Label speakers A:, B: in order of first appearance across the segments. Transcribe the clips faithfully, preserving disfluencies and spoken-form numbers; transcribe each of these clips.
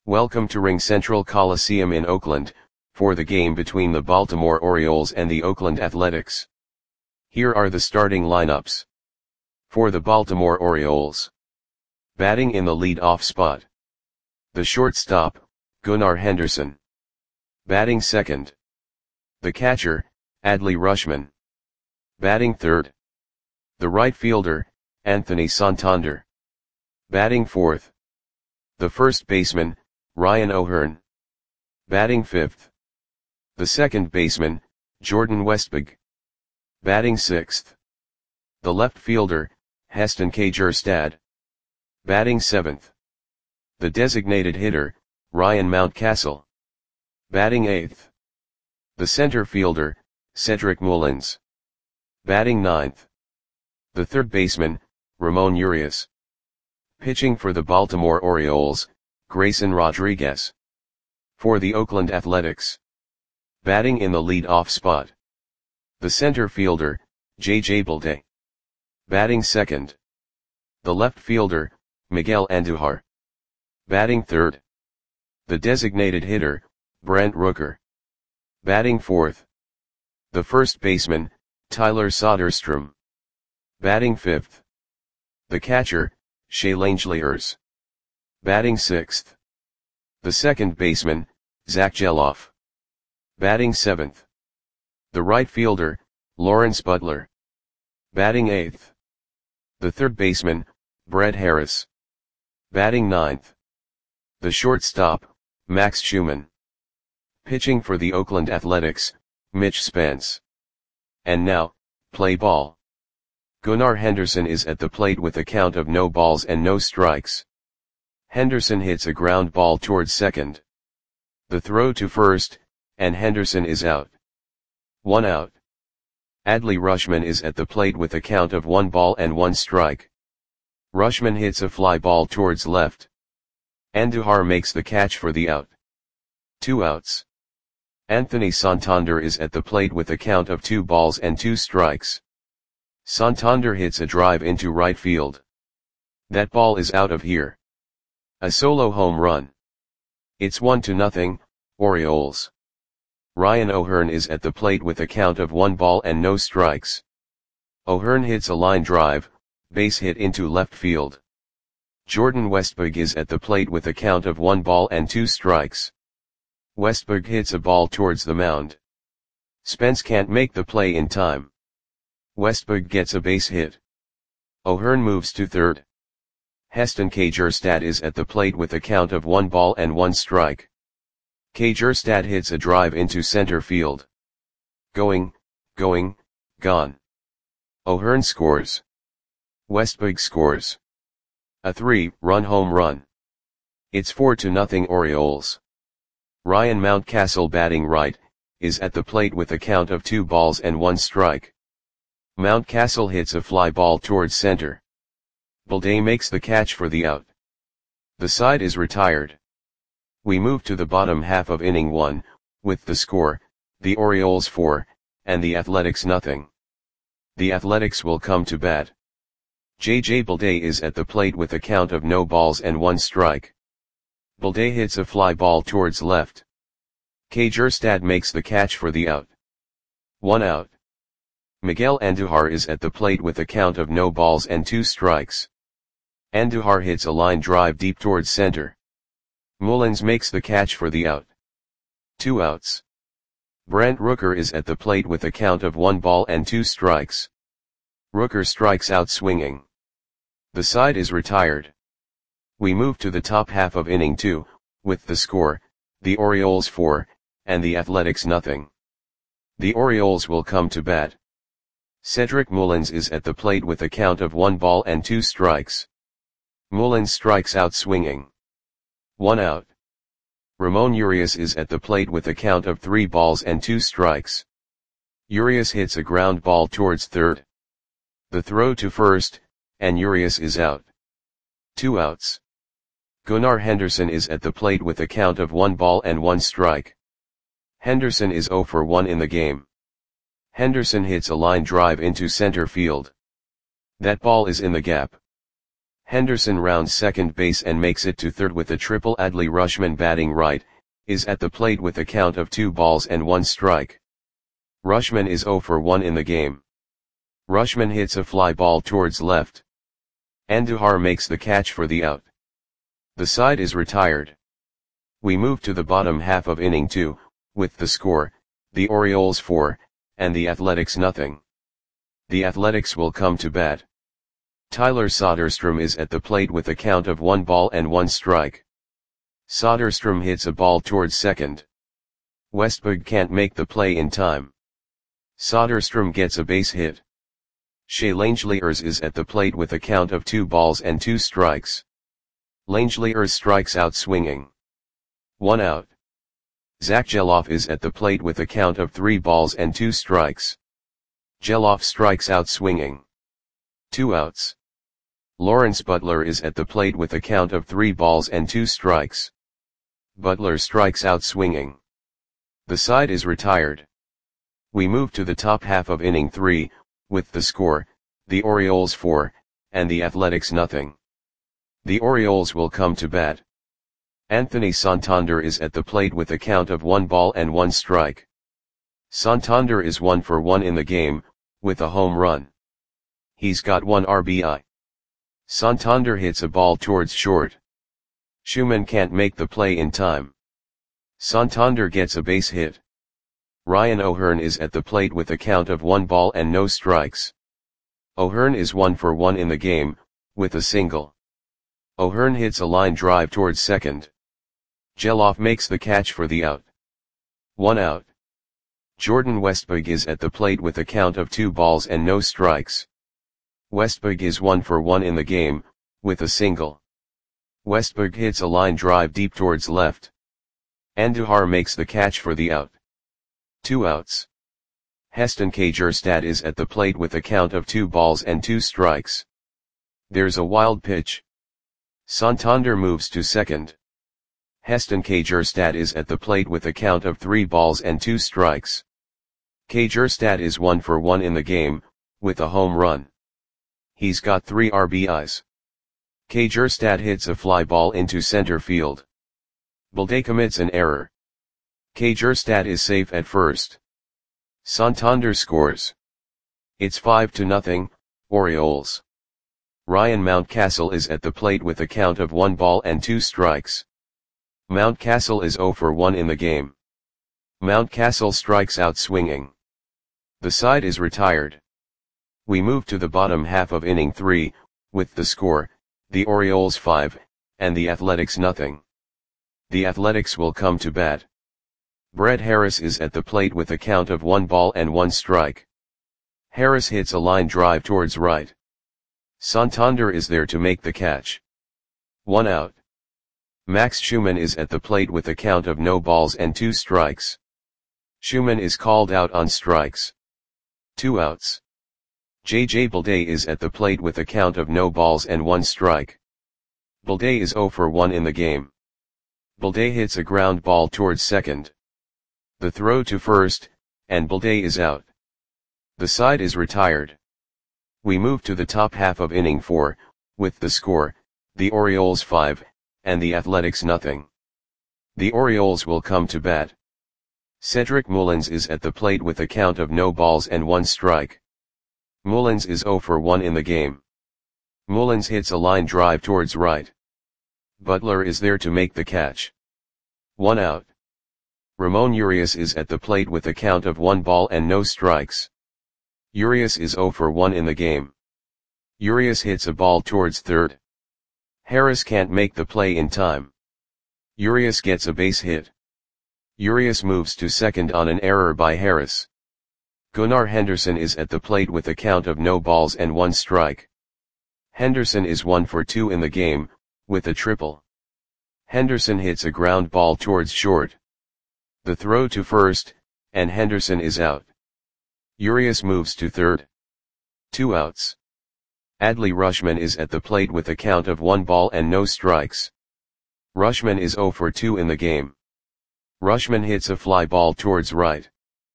A: Welcome to RingCentral Coliseum in Oakland, for the game between the Baltimore Orioles and the Oakland Athletics. Here are the starting lineups. For the Baltimore Orioles. Batting in the lead-off spot. The shortstop, Gunnar Henderson. Batting second. The catcher, Adley Rutschman. Batting third. The right fielder, Anthony Santander. Batting fourth. The first baseman, Ryan O'Hearn. Batting fifth. The second baseman, Jordan Westburg. Batting sixth. The left fielder, Heston Kjerstad. Batting seventh. The designated hitter, Ryan Mountcastle. Batting eighth. The center fielder, Cedric Mullins. Batting ninth. The third baseman, Ramon Urias. Pitching for the Baltimore Orioles, Grayson Rodriguez. For the Oakland Athletics. Batting in the lead-off spot. The center fielder, J J Bleday. Batting second. The left fielder, Miguel Andujar. Batting third. The designated hitter, Brent Rooker. Batting fourth. The first baseman, Tyler Soderstrom. Batting fifth. The catcher, Shea Langeliers. Batting sixth. The second baseman, Zach Geloff. Batting seventh. The right fielder, Lawrence Butler. Batting eighth. The third baseman, Brett Harris. Batting ninth. The shortstop, Max Schumann. Pitching for the Oakland Athletics, Mitch Spence. And now, play ball. Gunnar Henderson is at the plate with a count of no balls and no strikes. Henderson hits a ground ball towards second. The throw to first, and Henderson is out. One out. Adley Rutschman is at the plate with a count of one ball and one strike. Rutschman hits a fly ball towards left. Andujar makes the catch for the out. Two outs. Anthony Santander is at the plate with a count of two balls and two strikes. Santander hits a drive into right field. That ball is out of here. A solo home run. It's one to nothing, Orioles. Ryan O'Hearn is at the plate with a count of one ball and no strikes. O'Hearn hits a line drive, base hit into left field. Jordan Westburg is at the plate with a count of one ball and two strikes. Westburg hits a ball towards the mound. Spence can't make the play in time. Westburg gets a base hit. O'Hearn moves to third. Heston Kjerstad is at the plate with a count of one ball and one strike. Kjerstad hits a drive into center field. Going, going, gone. O'Hearn scores. Westburg scores. A three-run home run. It's four to nothing Orioles. Ryan Mountcastle, batting right, is at the plate with a count of two balls and one strike. Mountcastle hits a fly ball towards center. Bleday makes the catch for the out. The side is retired. We move to the bottom half of inning one, with the score, the Orioles four, and the Athletics nothing. The Athletics will come to bat. J J Bleday is at the plate with a count of no balls and one strike. Bleday hits a fly ball towards left. Kjerstad makes the catch for the out. One out. Miguel Andujar is at the plate with a count of no balls and two strikes. Andujar hits a line drive deep towards center. Mullins makes the catch for the out. Two outs. Brent Rooker is at the plate with a count of one ball and two strikes. Rooker strikes out swinging. The side is retired. We move to the top half of inning two, with the score, the Orioles four, and the Athletics nothing. The Orioles will come to bat. Cedric Mullins is at the plate with a count of one ball and two strikes. Mullins strikes out swinging. One out. Ramon Urias is at the plate with a count of three balls and two strikes. Urias hits a ground ball towards third. The throw to first, and Urias is out. Two outs. Gunnar Henderson is at the plate with a count of one ball and one strike. Henderson is zero for one in the game. Henderson hits a line drive into center field. That ball is in the gap. Henderson rounds second base and makes it to third with a triple. Adley Rutschman, batting right, is at the plate with a count of two balls and one strike. Rutschman is oh for one in the game. Rutschman hits a fly ball towards left. Andujar makes the catch for the out. The side is retired. We move to the bottom half of inning two, with the score, the Orioles four, and the Athletics nothing. The Athletics will come to bat. Tyler Soderstrom is at the plate with a count of one ball and one strike. Soderstrom hits a ball towards second. Westberg can't make the play in time. Soderstrom gets a base hit. Shea Langeliers is at the plate with a count of two balls and two strikes. Langeliers strikes out swinging. One out. Zach Gelof is at the plate with a count of three balls and two strikes. Gelof strikes out swinging. Two outs. Lawrence Butler is at the plate with a count of three balls and two strikes. Butler strikes out swinging. The side is retired. We move to the top half of inning three, with the score, the Orioles four, and the Athletics nothing. The Orioles will come to bat. Anthony Santander is at the plate with a count of one ball and one strike. Santander is one for one in the game, with a home run. He's got one R B I. Santander hits a ball towards short. Schumann can't make the play in time. Santander gets a base hit. Ryan O'Hearn is at the plate with a count of one ball and no strikes. O'Hearn is one for one in the game, with a single. O'Hearn hits a line drive towards second. Gelof makes the catch for the out. One out. Jordan Westberg is at the plate with a count of two balls and no strikes. Westberg is one for one in the game, with a single. Westberg hits a line drive deep towards left. Andujar makes the catch for the out. Two outs. Heston Kjerstad is at the plate with a count of two balls and two strikes. There's a wild pitch. Santander moves to second. Heston Kjerstad is at the plate with a count of three balls and two strikes. Kjerstad is one for one in the game, with a home run. He's got three R B Is. Kjerstad hits a fly ball into center field. Balde commits an error. Kjerstad is safe at first. Santander scores. It's five to nothing, Orioles. Ryan Mountcastle is at the plate with a count of one ball and two strikes. Mountcastle is oh for one in the game. Mountcastle strikes out swinging. The side is retired. We move to the bottom half of inning three, with the score, the Orioles five, and the Athletics nothing. The Athletics will come to bat. Brett Harris is at the plate with a count of one ball and one strike. Harris hits a line drive towards right. Santander is there to make the catch. One out. Max Schumann is at the plate with a count of no balls and two strikes. Schumann is called out on strikes. Two outs. J J Balde is at the plate with a count of no balls and one strike. Balde is oh for one in the game. Balde hits a ground ball towards second. The throw to first, and Balde is out. The side is retired. We move to the top half of inning four, with the score, the Orioles five, and the Athletics nothing. The Orioles will come to bat. Cedric Mullins is at the plate with a count of no balls and one strike. Mullins is oh for one in the game. Mullins hits a line drive towards right. Butler is there to make the catch. One out. Ramon Urias is at the plate with a count of one ball and no strikes. Urias is oh for one in the game. Urias hits a ball towards third. Harris can't make the play in time. Urias gets a base hit. Urias moves to second on an error by Harris. Gunnar Henderson is at the plate with a count of no balls and one strike. Henderson is one for two in the game, with a triple. Henderson hits a ground ball towards short. The throw to first, and Henderson is out. Urias moves to third. Two outs. Adley Rutschman is at the plate with a count of one ball and no strikes. Rutschman is oh for two in the game. Rutschman hits a fly ball towards right.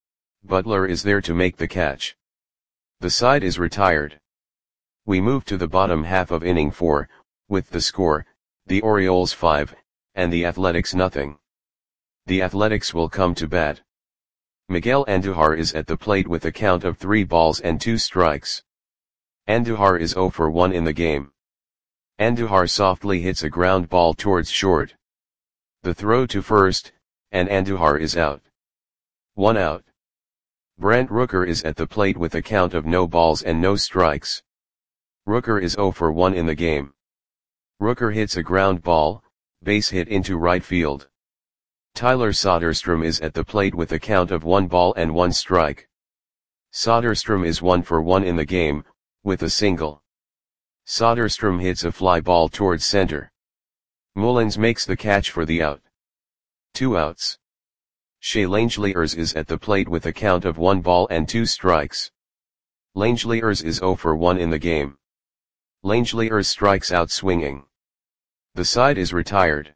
A: Butler is there to make the catch. The side is retired. We move to the bottom half of inning four, with the score, the Orioles five, and the Athletics nothing. The Athletics will come to bat. Miguel Andujar is at the plate with a count of three balls and two strikes. Andujar is zero for one in the game. Andujar softly hits a ground ball towards short. The throw to first, and Andujar is out. One out. Brent Rooker is at the plate with a count of no balls and no strikes. Rooker is zero for one in the game. Rooker hits a ground ball, base hit into right field. Tyler Soderstrom is at the plate with a count of one ball and one strike. Soderstrom is one for one in the game, with a single. Soderstrom hits a fly ball towards center. Mullins makes the catch for the out. Two outs. Shea Langeliers is at the plate with a count of one ball and two strikes. Langeliers is zero for one in the game. Langeliers strikes out swinging. The side is retired.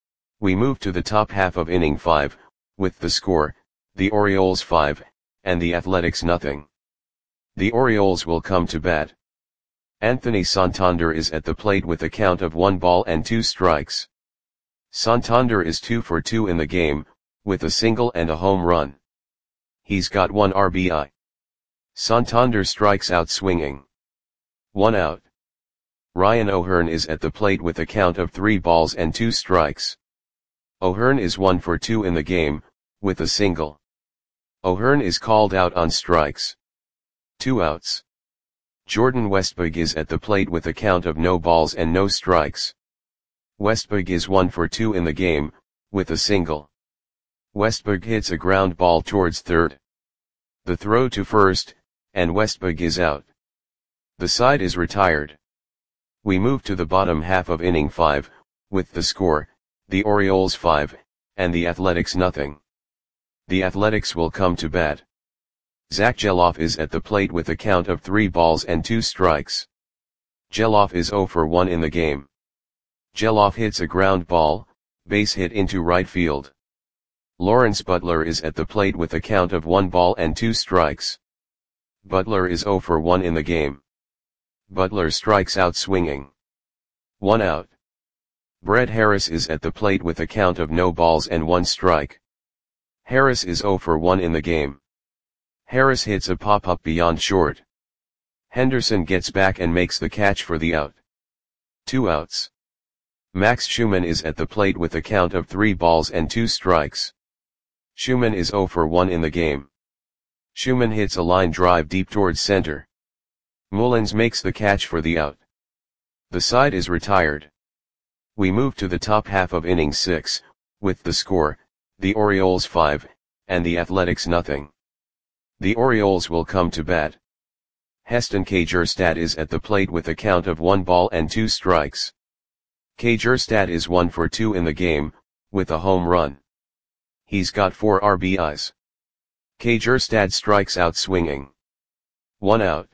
A: We move to the top half of inning five, with the score, the Orioles five, and the Athletics nothing. The Orioles will come to bat. Anthony Santander is at the plate with a count of one ball and two strikes. Santander is two for two in the game, with a single and a home run. He's got one R B I. Santander strikes out swinging. One out. Ryan O'Hearn is at the plate with a count of three balls and two strikes. O'Hearn is one for two in the game, with a single. O'Hearn is called out on strikes. Two outs. Jordan Westburg is at the plate with a count of no balls and no strikes. Westburg is one for two in the game, with a single. Westburg hits a ground ball towards third. The throw to first, and Westburg is out. The side is retired. We move to the bottom half of inning five, with the score, the Orioles five, and the Athletics nothing. The Athletics will come to bat. Zach Gelof is at the plate with a count of three balls and two strikes. Gelof is zero for one in the game. Gelof hits a ground ball, base hit into right field. Lawrence Butler is at the plate with a count of one ball and two strikes. Butler is zero for one in the game. Butler strikes out swinging. One out. Brett Harris is at the plate with a count of no balls and one strike. Harris is zero for one in the game. Harris hits a pop-up beyond short. Henderson gets back and makes the catch for the out. Two outs. Max Schumann is at the plate with a count of three balls and two strikes. Schumann is zero for one in the game. Schumann hits a line drive deep towards center. Mullins makes the catch for the out. The side is retired. We move to the top half of inning six, with the score, the Orioles five, and the Athletics nothing. The Orioles will come to bat. Heston Kjerstad is at the plate with a count of one ball and two strikes. Kjerstad is one for two in the game, with a home run. He's got four R B Is. Kjerstad strikes out swinging. One out.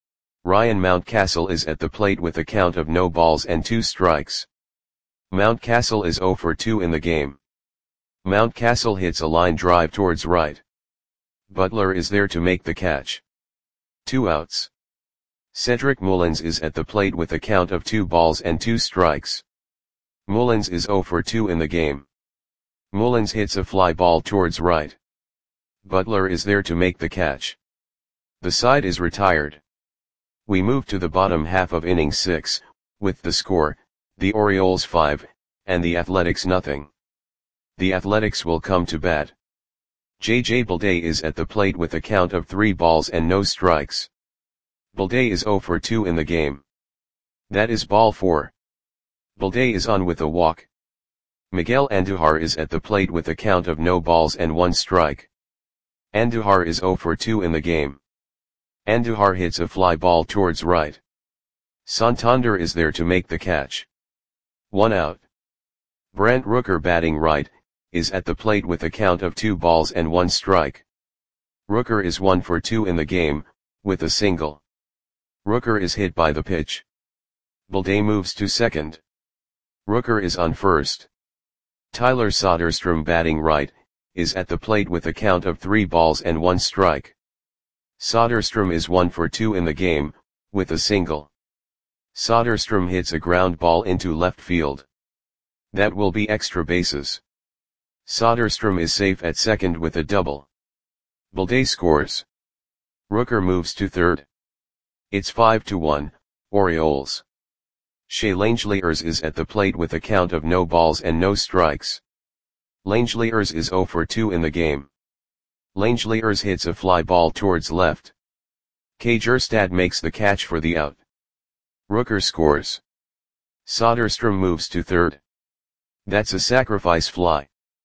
A: Ryan Mountcastle is at the plate with a count of no balls and two strikes. Mountcastle is zero for two in the game. Mountcastle hits a line drive towards right. Butler is there to make the catch. Two outs. Cedric Mullins is at the plate with a count of two balls and two strikes. Mullins is zero for two in the game. Mullins hits a fly ball towards right. Butler is there to make the catch. The side is retired. We move to the bottom half of inning six, with the score, the Orioles five, and the Athletics nothing. The Athletics will come to bat. J J Bleday is at the plate with a count of three balls and no strikes. Bleday is zero for two in the game. That is ball four. Bleday is on with a walk. Miguel Andujar is at the plate with a count of no balls and one strike. Andujar is zero for two in the game. Andujar hits a fly ball towards right. Santander is there to make the catch. One out. Brent Rooker batting right, is at the plate with a count of two balls and one strike. Rooker is one for two in the game, with a single. Rooker is hit by the pitch. Bleday moves to second. Rooker is on first. Tyler Soderstrom batting right, is at the plate with a count of three balls and one strike. Soderstrom is one for two in the game, with a single. Soderstrom hits a ground ball into left field. That will be extra bases. Soderstrom is safe at second with a double. Balde scores. Rooker moves to third. It's five to one, Orioles. Shea Langeliers is at the plate with a count of no balls and no strikes. Langeliers is zero for two in the game. Langeliers hits a fly ball towards left. Kjerstad makes the catch for the out. Rooker scores. Soderstrom moves to third. That's a sacrifice fly.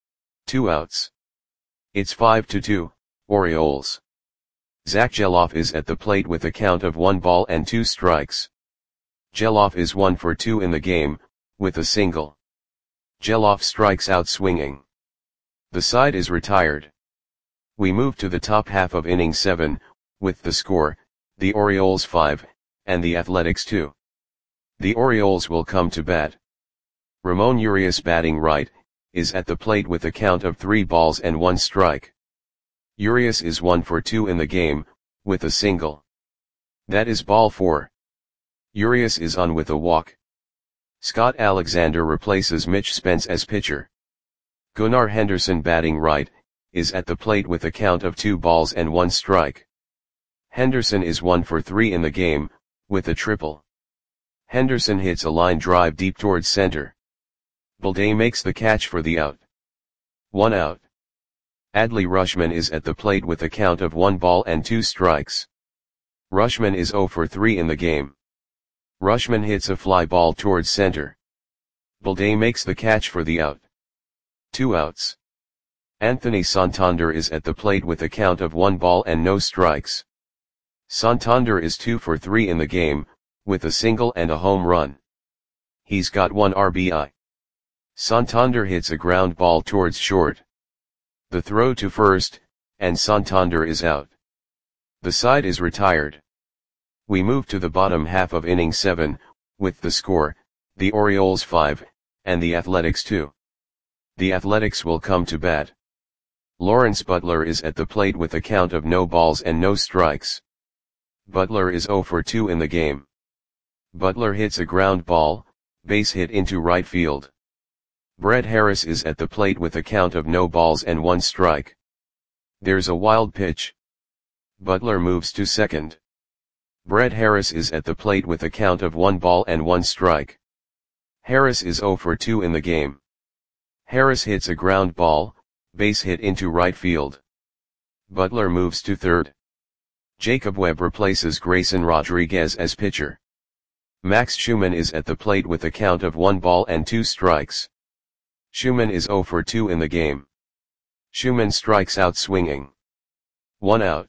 A: Two outs. It's five to two, Orioles. Zach Gelof is at the plate with a count of one ball and two strikes. Gelof is one for two in the game, with a single. Gelof strikes out swinging. The side is retired. We move to the top half of inning seven, with the score, the Orioles five, and the Athletics two. The Orioles will come to bat. Ramon Urias, batting right, is at the plate with a count of three balls and one strike. Urias is one for two in the game, with a single. That is ball four. Urias is on with a walk. Scott Alexander replaces Mitch Spence as pitcher. Gunnar Henderson, batting right, is at the plate with a count of two balls and one strike. Henderson is one for three in the game, with a triple. Henderson hits a line drive deep towards center. Balde makes the catch for the out. One out. Adley Rutschman is at the plate with a count of one ball and two strikes. Rutschman is zero for three in the game. Rutschman hits a fly ball towards center. Balde makes the catch for the out. Two outs. Anthony Santander is at the plate with a count of one ball and no strikes. Santander is two for three in the game, with a single and a home run. He's got one R B I. Santander hits a ground ball towards short. The throw to first, and Santander is out. The side is retired. We move to the bottom half of inning seven, with the score, the Orioles five, and the Athletics two. The Athletics will come to bat. Lawrence Butler is at the plate with a count of no balls and no strikes. Butler is zero for two in the game. Butler hits a ground ball, base hit into right field. Brett Harris is at the plate with a count of no balls and one strike. There's a wild pitch. Butler moves to second. Brett Harris is at the plate with a count of one ball and one strike. Harris is zero for two in the game. Harris hits a ground ball, base hit into right field. Butler moves to third. Jacob Webb replaces Grayson Rodriguez as pitcher. Max Schumann is at the plate with a count of one ball and two strikes. Schumann is zero for two in the game. Schumann strikes out swinging. One out.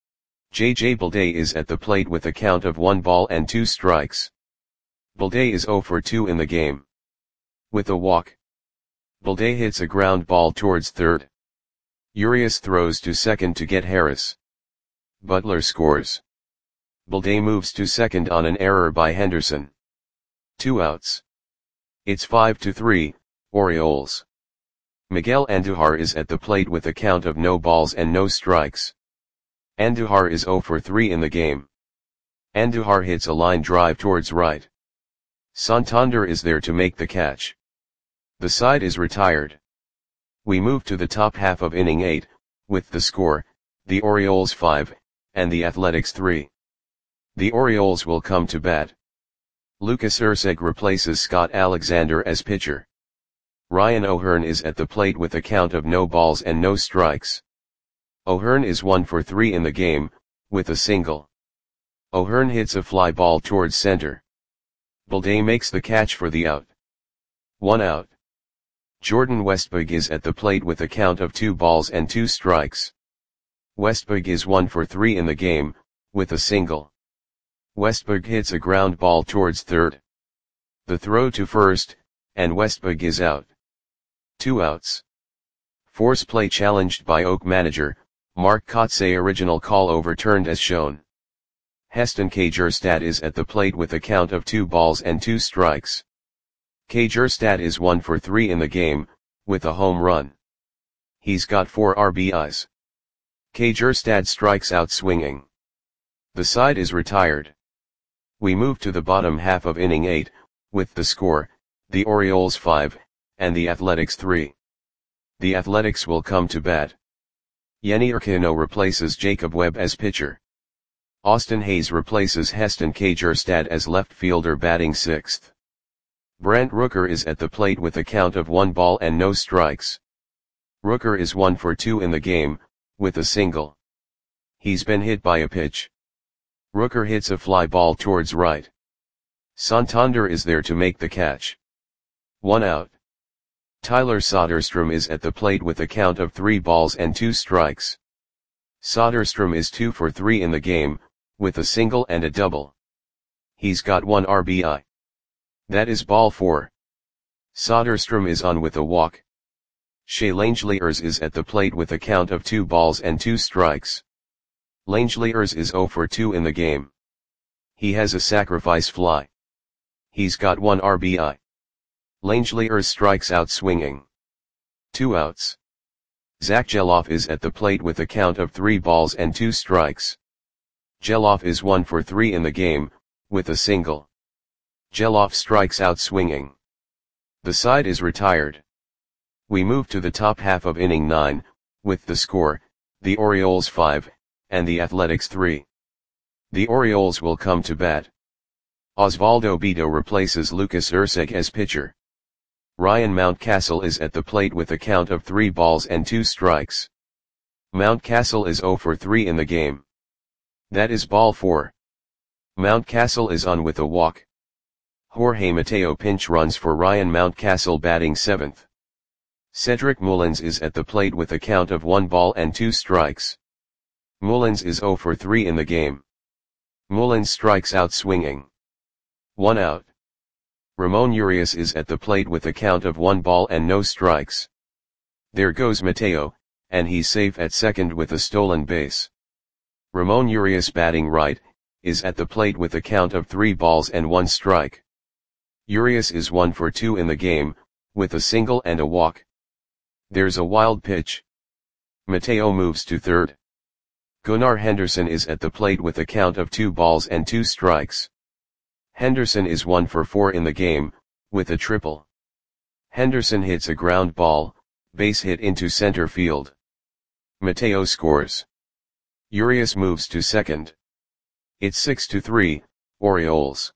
A: J J Balde is at the plate with a count of one ball and two strikes. Balde is zero for two in the game. With a walk. Balde hits a ground ball towards third. Urias throws to second to get Harris. Butler scores. Balde moves to second on an error by Henderson. Two outs. It's five to three, Orioles. Miguel Andujar is at the plate with a count of no balls and no strikes. Andujar is zero for three in the game. Andujar hits a line drive towards right. Santander is there to make the catch. The side is retired. We move to the top half of inning eight, with the score, the Orioles five, and the Athletics three. The Orioles will come to bat. Lucas Erceg replaces Scott Alexander as pitcher. Ryan O'Hearn is at the plate with a count of no balls and no strikes. O'Hearn is one for three in the game, with a single. O'Hearn hits a fly ball towards center. Balde makes the catch for the out. One out. Jordan Westburg is at the plate with a count of two balls and two strikes. Westburg is one for three in the game, with a single. Westburg hits a ground ball towards third. The throw to first, and Westburg is out. Two outs. Force play challenged by Oak manager, Mark Kotsay. Original call overturned as shown. Heston Kjerstad is at the plate with a count of two balls and two strikes. Kjerstad is one for three in the game, with a home run. He's got four R B Is. Kjerstad strikes out swinging. The side is retired. We move to the bottom half of inning eight, with the score, the Orioles five, and the Athletics three. The Athletics will come to bat. Yennier Cano replaces Jacob Webb as pitcher. Austin Hayes replaces Heston Kjerstad as left fielder batting sixth. Brent Rooker is at the plate with a count of one ball and no strikes. Rooker is one for two in the game, with a single. He's been hit by a pitch. Rooker hits a fly ball towards right. Santander is there to make the catch. One out. Tyler Soderstrom is at the plate with a count of three balls and two strikes. Soderstrom is two for three in the game, with a single and a double. He's got one R B I. That is ball four. Soderstrom is on with a walk. Shea Langeliers is at the plate with a count of two balls and two strikes. Langeliers is zero for two in the game. He has a sacrifice fly. He's got one R B I. Langeliers strikes out swinging. Two outs. Zach Gelof is at the plate with a count of three balls and two strikes. Gelof is one for three in the game, with a single. Gelof strikes out swinging. The side is retired. We move to the top half of inning nine, with the score, the Orioles five, and the Athletics three. The Orioles will come to bat. Osvaldo Bido replaces Lucas Erceg as pitcher. Ryan Mountcastle is at the plate with a count of three balls and two strikes. Mountcastle is zero for three in the game. That is ball four. Mountcastle is on with a walk. Jorge Mateo pinch runs for Ryan Mountcastle batting seventh. Cedric Mullins is at the plate with a count of one ball and two strikes. Mullins is zero for three in the game. Mullins strikes out swinging. One out. Ramon Urias is at the plate with a count of one ball and no strikes. There goes Mateo, and he's safe at second with a stolen base. Ramon Urias batting right, is at the plate with a count of three balls and one strike. Urias is one for two in the game, with a single and a walk. There's a wild pitch. Mateo moves to third. Gunnar Henderson is at the plate with a count of two balls and two strikes. Henderson is one for four in the game, with a triple. Henderson hits a ground ball, base hit into center field. Mateo scores. Urias moves to second. It's six to three, Orioles.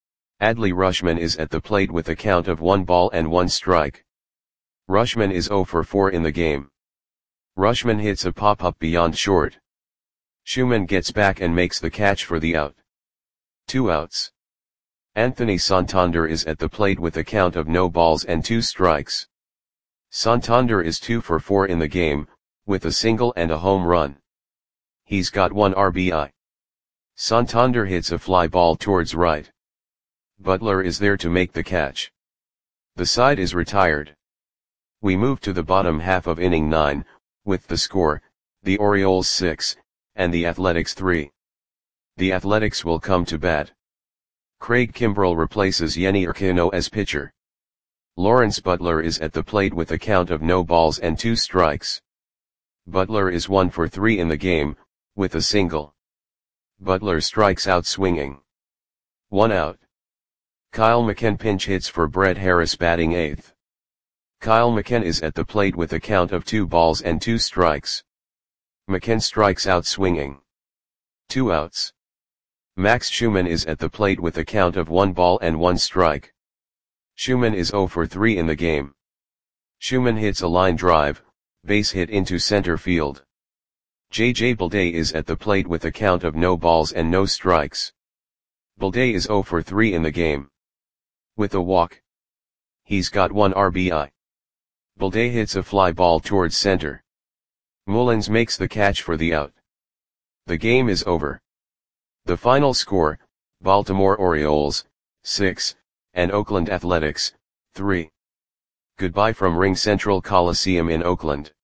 A: Adley Rutschman is at the plate with a count of one ball and one strike. Rutschman is zero for four in the game. Rutschman hits a pop-up beyond short. Schumann gets back and makes the catch for the out. Two outs. Anthony Santander is at the plate with a count of no balls and two strikes. Santander is two for four in the game, with a single and a home run. He's got one R B I. Santander hits a fly ball towards right. Butler is there to make the catch. The side is retired. We move to the bottom half of inning nine, with the score, the Orioles six, and the Athletics three. The Athletics will come to bat. Craig Kimbrell replaces Yennier Cano as pitcher. Lawrence Butler is at the plate with a count of no balls and two strikes. Butler is one for three in the game, with a single. Butler strikes out swinging. One out. Kyle McKen pinch hits for Brett Harris batting eighth. Kyle McKen is at the plate with a count of two balls and two strikes. McKen strikes out swinging. Two outs. Max Schumann is at the plate with a count of one ball and one strike. Schumann is zero for three in the game. Schumann hits a line drive, base hit into center field. J J Bleday is at the plate with a count of no balls and no strikes. Bleday is zero for three in the game. With a walk. He's got one R B I. Bleday hits a fly ball towards center. Mullins makes the catch for the out. The game is over. The final score, Baltimore Orioles, six, and Oakland Athletics, three. Goodbye from Ring Central Coliseum in Oakland.